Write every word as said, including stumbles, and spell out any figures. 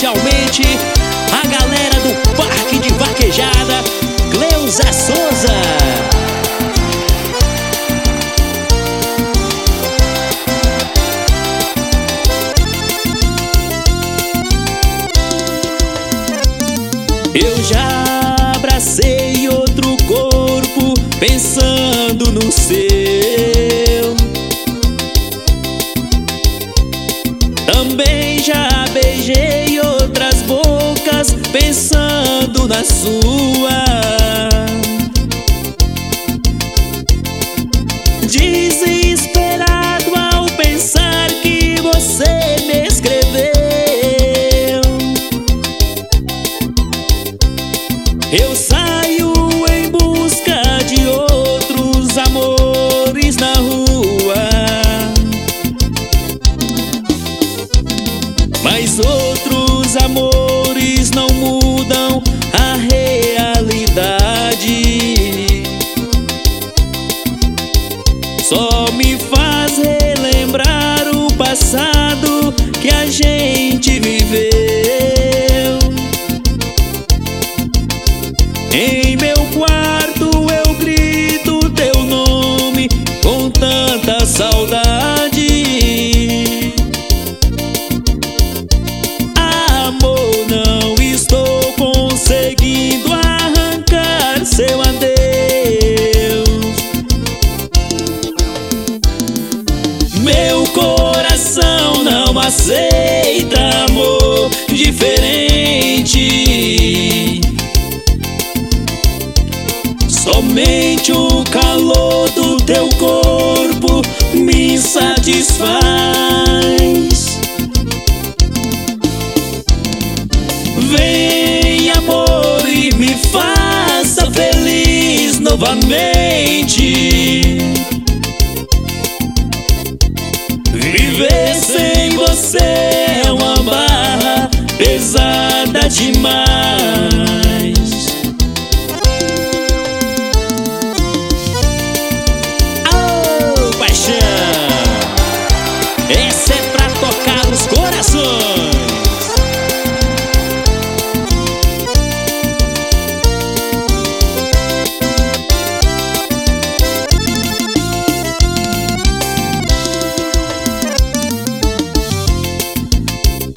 especialmente a galera do Parque de Vaquejada, Cleusa Souza. Eu já abracei outro corpo pensando no seu. Também já beijei outras bocas pensando na sua. Desesperado ao pensar que você me escreveu. Eu saio em busca de outros amores na rua, mas outros amores não mudam a realidade. Só me faz relembrar o passado que a gente viveu. Em meu quarto eu grito teu nome com tanta saudade. Amor, não estou conseguindo arrancar seu adeus. Meu coração não aceita amor diferente. Somente o calor do teu corpo me satisfaz. Vem, amor, e me faça feliz novamente. Viver sem você é uma barra pesada demais.